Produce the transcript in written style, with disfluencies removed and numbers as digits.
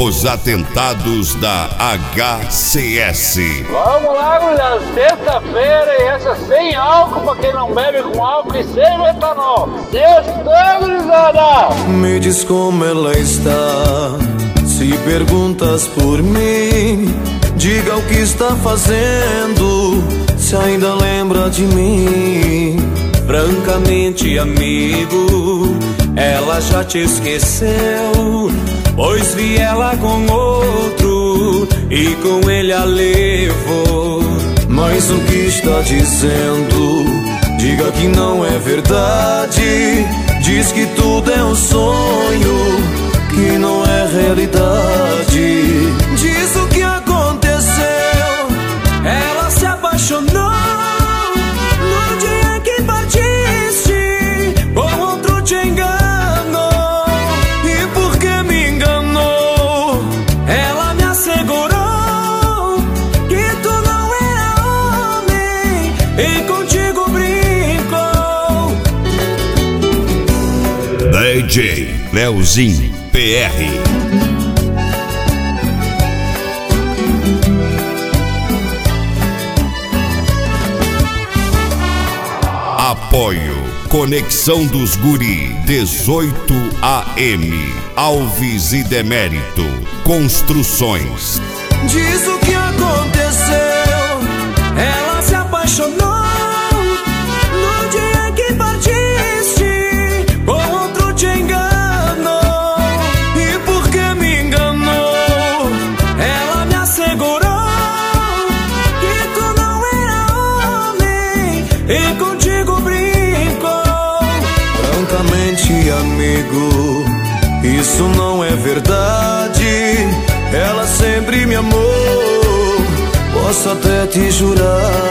Os atentados da HCS. Vamos lá, mulher, sexta-feira e essa sem álcool pra quem não bebe com álcool e sem metanol. Sexta, gurizada! Me diz como ela está, se perguntas por mim, diga o que está fazendo, se ainda lembra de mim. Francamente, amigo, ela já te esqueceu, pois vi ela com outro e com ele a levou. Mas o que está dizendo? Diga que não é verdade. Diz que tudo é um sonho, que não é realidade. Diz o que aconteceu. Ela se apaixonou no dia que partiste, com outro te enganou. E porque me enganou, ela me assegurou que tu não era homem e contigo brincou. DJ Leozinho PR. Apoio Conexão dos Guri 18 AM Alves e Demérito Construções. Diz o que aconteceu. Ela se apaixonou no dia que partiste, com outro te enganou. E porque me enganou, ela me assegurou que tu não era homem e contigo brincou. Francamente, amigo, isso não é verdade. Ela sempre me amou, posso até te jurar.